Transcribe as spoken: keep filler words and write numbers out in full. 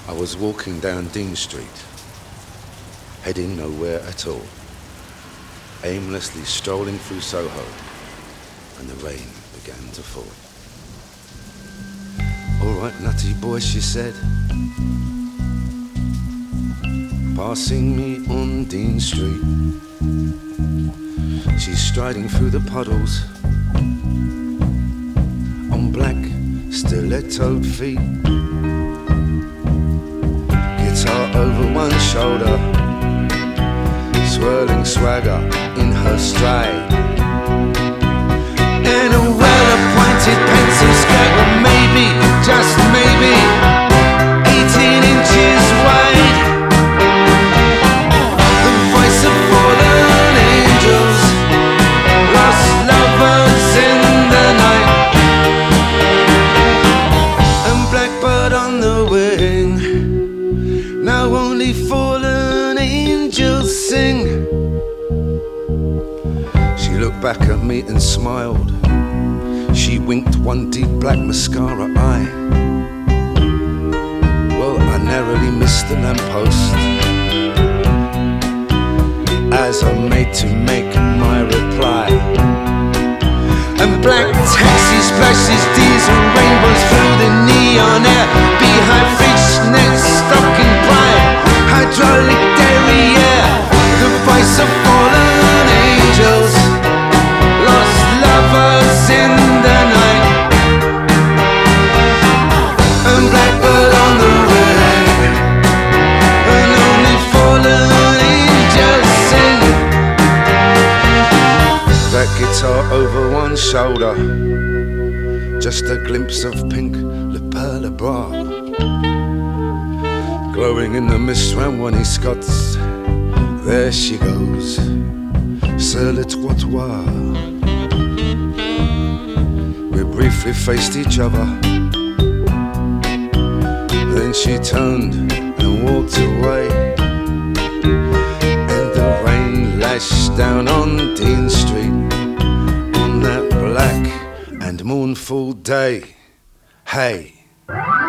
I was walking down Dean Street, heading nowhere at all, aimlessly strolling through Soho, and the rain began to fall. "All right, nutty boy," she said, passing me on Dean Street. She's striding through the puddles on black stilettoed feet, guitar over one shoulder, swirling swagger in her stride, and a well-appointed pencil skirt with maybe, just maybe, eighteen inches wide. The voice of fallen angels, lost lovers in the night, and blackbird on the wing. Now only fallen angels sing. She looked back at me and smiled. She winked one deep black mascara eye. Well, I narrowly missed the lamppost as I made to make my reply. And black taxi splashes diesel rainbows through the neon air, beehive fishnet stocking pride, hydraulic derriere, the voice of fallen angels, lost lovers in the night, and blackbird on the wing, and only fallen angels sing. That guitar over one shoulder, just a glimpse of pink Le Perle bra, glowing in the mist round Wonnie Scott's. There she goes, sur le trottoir. We briefly faced each other, then she turned and walked away, and the rain lashed down on Dean Street on that black and mournful day. Hey.